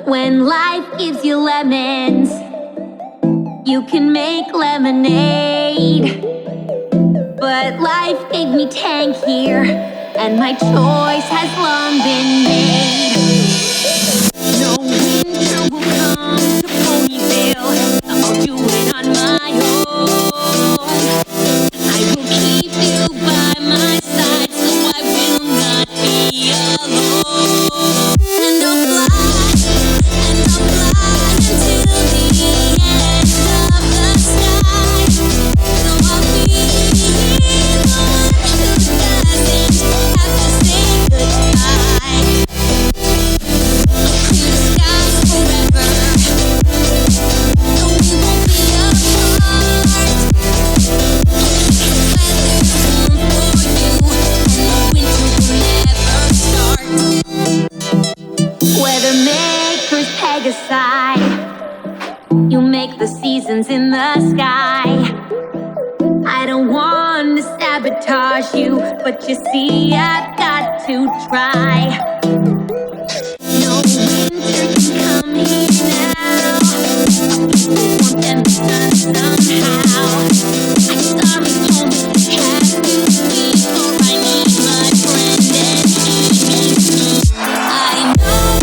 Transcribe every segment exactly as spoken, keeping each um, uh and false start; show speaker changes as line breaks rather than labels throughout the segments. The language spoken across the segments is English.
When life gives you lemons, you can make lemonade. But life gave me Tang here, and my choice has long been made. No winter will come to Ponyville, I'll do it on my own. I will keep you by my side, so I will not be alone. And I'll fly, and I'll fly until the end of the sky. So I'll be the one who doesn't have to say goodbye. I'll clear the skies forever, no, we won't be apart. Weather makers peg a side, you make the seasons in the sky. I don't want to sabotage you, but you see I've got to try. No winter can come here now, I'll keep the warmth and the sun somehow. I'm sorry, home has to leave, for I need my friend and he. I know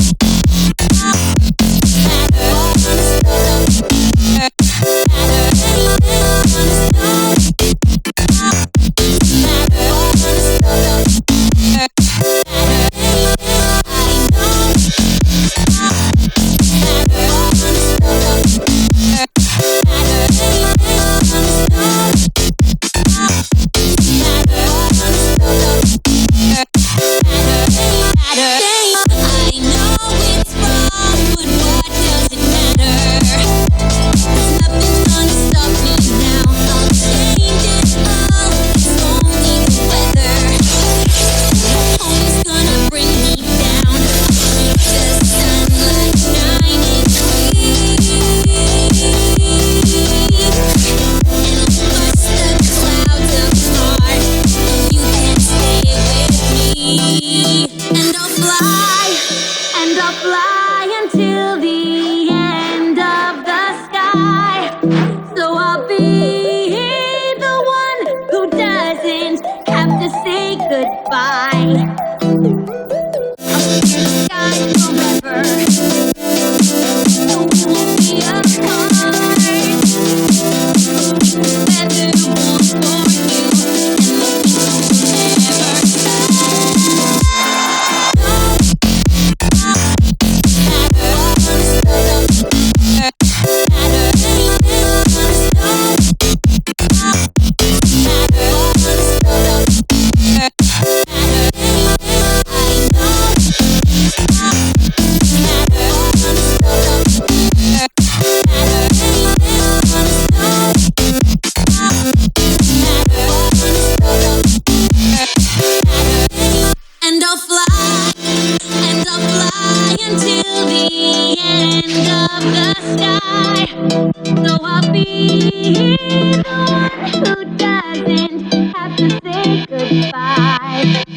so I'll be the one who doesn't have to say goodbye.